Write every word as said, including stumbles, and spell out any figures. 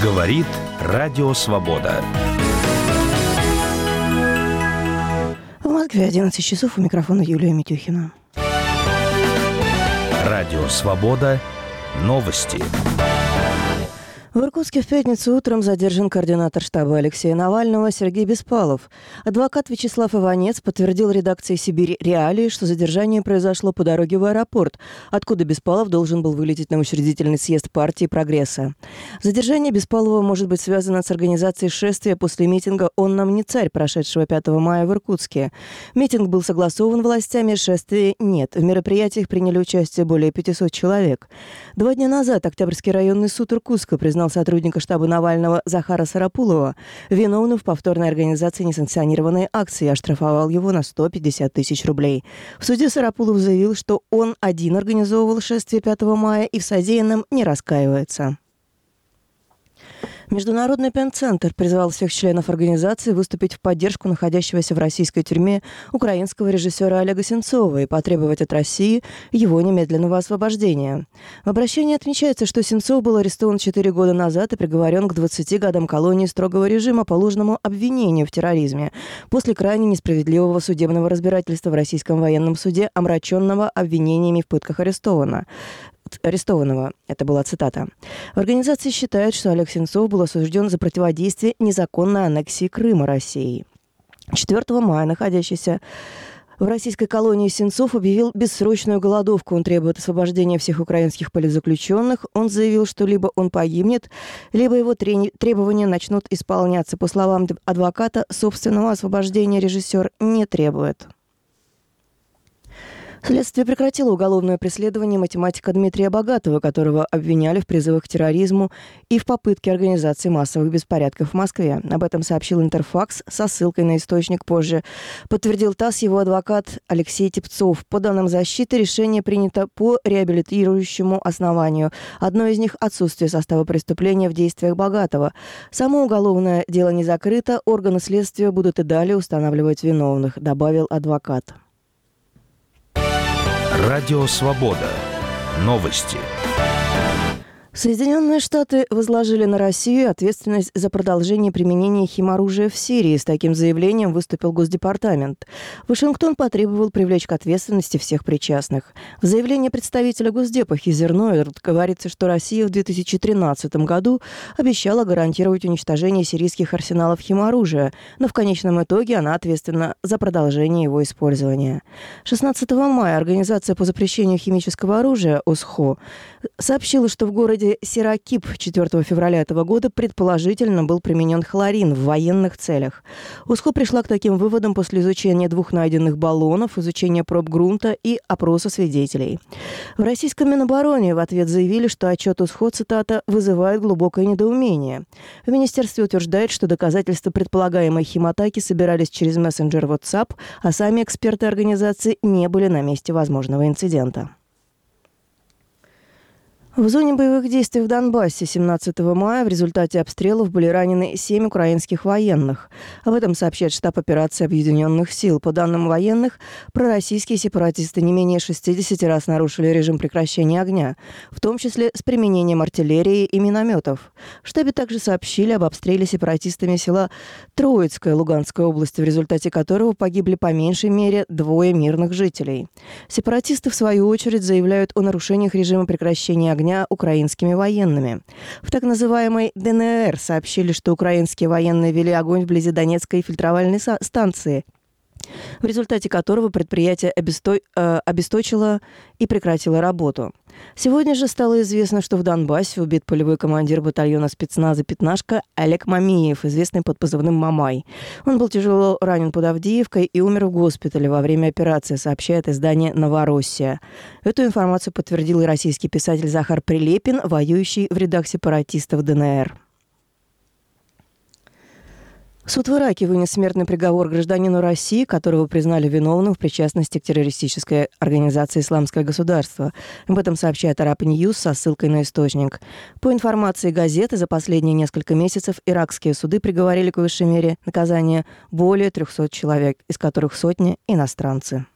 Говорит Радио Свобода. В Москве одиннадцать часов, у микрофона Юлия Митюхина. Радио Свобода. Новости. В Иркутске в пятницу утром задержан координатор штаба Алексея Навального Сергей Беспалов. Адвокат Вячеслав Иванец подтвердил редакции «Сибирь Реалии», что задержание произошло по дороге в аэропорт, откуда Беспалов должен был вылететь на учредительный съезд партии «Прогресса». Задержание Беспалова может быть связано с организацией шествия после митинга «Он нам не царь», прошедшего пятого мая в Иркутске. Митинг был согласован властями, шествия нет. В мероприятиях приняли участие более пятисот человек. Два дня назад Октябрьский районный суд Иркутска признал сотрудника штаба Навального Захара Сарапулова виновным в повторной организации несанкционированной акции и оштрафовал его на сто пятьдесят тысяч рублей. В суде Сарапулов заявил, что он один организовывал шествие пятого мая и в содеянном не раскаивается. Международный пен-центр призвал всех членов организации выступить в поддержку находящегося в российской тюрьме украинского режиссера Олега Сенцова и потребовать от России его немедленного освобождения. В обращении отмечается, что Сенцов был арестован четыре года назад и приговорен к двадцати годам колонии строгого режима по ложному обвинению в терроризме после крайне несправедливого судебного разбирательства в российском военном суде, омраченного обвинениями в пытках арестованного. арестованного. Это была цитата. В организации считают, что Олег Сенцов был осужден за противодействие незаконной аннексии Крыма Россией. четвёртого мая находящийся в российской колонии Сенцов объявил бессрочную голодовку. Он требует освобождения всех украинских политзаключенных. Он заявил, что либо он погибнет, либо его требования начнут исполняться. По словам адвоката, собственного освобождения режиссер не требует. Следствие прекратило уголовное преследование математика Дмитрия Богатова, которого обвиняли в призывах к терроризму и в попытке организации массовых беспорядков в Москве. Об этом сообщил Интерфакс со ссылкой на источник позже. Подтвердил ТАСС его адвокат Алексей Тепцов. По данным защиты, решение принято по реабилитирующему основанию. Одно из них – отсутствие состава преступления в действиях Богатова. Само уголовное дело не закрыто, органы следствия будут и далее устанавливать виновных, добавил адвокат. Радио Свобода. Новости. Соединенные Штаты возложили на Россию ответственность за продолжение применения химоружия в Сирии. С таким заявлением выступил Госдепартамент. Вашингтон потребовал привлечь к ответственности всех причастных. В заявлении представителя Госдепа Хизер говорится, что Россия в две тысячи тринадцатом году обещала гарантировать уничтожение сирийских арсеналов химоружия, но в конечном итоге она ответственна за продолжение его использования. шестнадцатого мая Организация по запрещению химического оружия ОСХО сообщила, что в городе Сиракип четвёртого февраля этого года предположительно был применен хлорин в военных целях. ОСХО пришла к таким выводам после изучения двух найденных баллонов, изучения проб грунта и опроса свидетелей. В российском Минобороне в ответ заявили, что отчет ОСХО, цитата, «вызывает глубокое недоумение». В министерстве утверждают, что доказательства предполагаемой химатаки собирались через мессенджер WhatsApp, а сами эксперты организации не были на месте возможного инцидента. В зоне боевых действий в Донбассе семнадцатого мая в результате обстрелов были ранены семь украинских военных. Об этом сообщает штаб операции Объединенных сил. По данным военных, пророссийские сепаратисты не менее шестьдесят раз нарушили режим прекращения огня, в том числе с применением артиллерии и минометов. В штабе также сообщили об обстреле сепаратистами села Троицкое Луганской области, в результате которого погибли по меньшей мере двое мирных жителей. Сепаратисты, в свою очередь, заявляют о нарушениях режима прекращения огня украинскими военными. В так называемой ДНР сообщили, что украинские военные вели огонь вблизи Донецкой фильтровальной станции, в результате которого предприятие обесто... э, обесточило и прекратило работу. Сегодня же стало известно, что в Донбассе убит полевой командир батальона спецназа «Пятнашка» Олег Мамиев, известный под позывным «Мамай». Он был тяжело ранен под Авдеевкой и умер в госпитале во время операции, сообщает издание «Новороссия». Эту информацию подтвердил и российский писатель Захар Прилепин, воюющий в рядах сепаратистов ДНР. Суд в Ираке вынес смертный приговор гражданину России, которого признали виновным в причастности к террористической организации «Исламское государство». Об этом сообщает Араб Ньюс со ссылкой на источник. По информации газеты, за последние несколько месяцев иракские суды приговорили к высшей мере наказания более трехсот человек, из которых сотни – иностранцы.